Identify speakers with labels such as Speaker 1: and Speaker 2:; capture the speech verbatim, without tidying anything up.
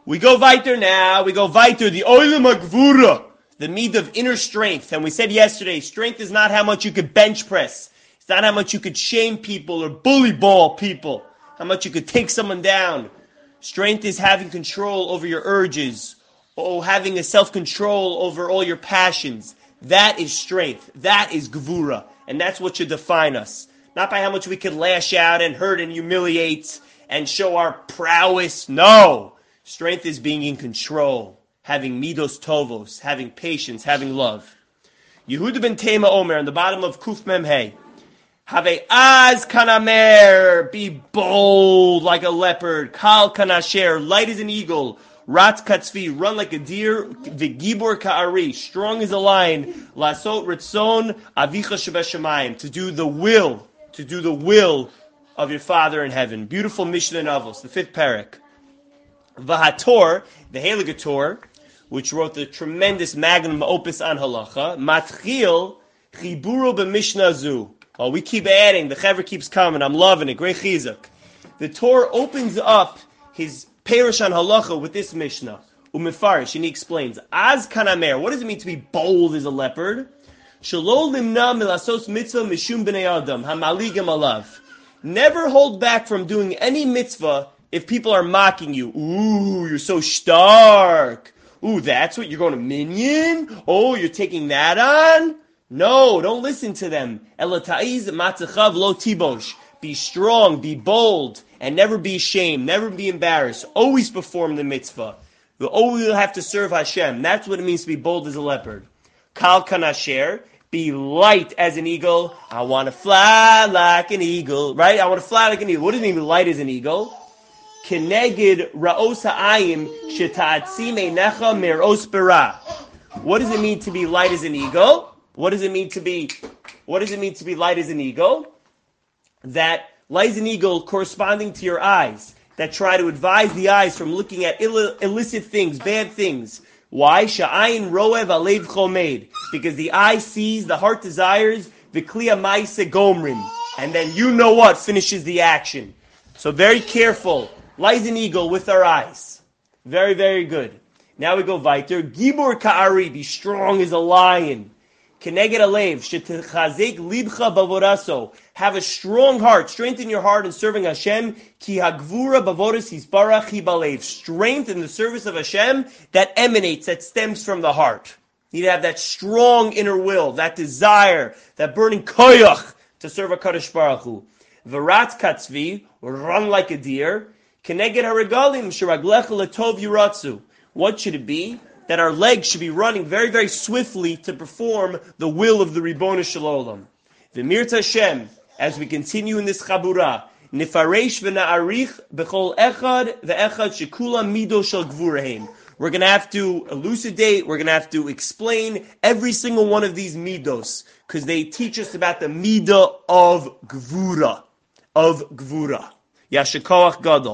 Speaker 1: We go weiter now. We go weiter. The oilam hagvura, the meed of inner strength. And we said yesterday, strength is not how much you could bench press. It's not how much you could shame people or bully ball people. How much you could take someone down. Strength is having control over your urges. Or having a self-control over all your passions. That is strength. That is gvura. And that's what should define us. Not by how much we can lash out and hurt and humiliate and show our prowess. No. Strength is being in control, having midos tovos, having patience, having love. Yehuda ben Tema Omer, on the bottom of Kuf Mem Hey, have a az kanamer, be bold like a leopard, kal kanasher, light as an eagle, rat katzvi, run like a deer, v'gibor ka'ari, strong as a lion, lasot ritzon avicha shebeshamayim, to do the will, to do the will of your Father in heaven. Beautiful Mishnah in Avos, the fifth parak. Vahator, the Heilige Torah, which wrote the tremendous magnum opus on halacha, matchil chiburo b'mishnah zu. Oh, we keep adding. The Chaver keeps coming. I'm loving it. Great chizuk. The Torah opens up his perush on halacha with this mishnah, umefarish, and he explains, az kanamer. What does it mean to be bold as a leopard? Shelo limna milasos mitzvah mishum b'nei adam hamaligim alav. Never hold back from doing any mitzvah if people are mocking you. Ooh, you're so stark. Ooh, that's what you're going to minyan? Oh, you're taking that on? No, don't listen to them. Elataiz matzachav lo tibosh. Be strong, be bold, and never be ashamed, never be embarrassed. Always perform the mitzvah. You always have to serve Hashem. That's what it means to be bold as a leopard. Kal kanasher. Be light as an eagle. I want to fly like an eagle. Right? I want to fly like an eagle. What does it mean to be light as an eagle? Keneged raos ha'ayim sheta'atzim einecha meros bara. What does it mean to be light as an eagle? What does it mean to be? What does it mean to be light as an eagle? That light as an eagle corresponding to your eyes that try to advise the eyes from looking at Ill- illicit things, bad things. Why? Sha'ayin roev alev chomed. Because the eye sees, the heart desires, v'kliya ma'ase gomrin, and then you know what finishes the action. So very careful. Light as an eagle with our eyes. Very, very good. Now we go weiter. Gibor ka'ari, be strong as a lion. Keneged alev, shetechazek libcha bavoraso. Have a strong heart. Strengthen your heart in serving Hashem. Ki hagvura bavoras hisbarach hi balev. Strength in the service of Hashem that emanates, that stems from the heart. You need to have that strong inner will, that desire, that burning koyach to serve HaKadosh Baruch Hu. V'rat katzvi, run like a deer. Keneged haregalim shiraglecha letov yuratzu. What should it be? That our legs should be running very, very swiftly to perform the will of the Ribono Shel Olam. V'mirt Hashem, as we continue in this chabura, nifaresh v'na'arich b'chol echad v'echad shekulam mido shel gvurahem. We're going to have to elucidate, we're going to have to explain every single one of these midos, because they teach us about the midah of gvura, of gvura. Yasher koach gadol.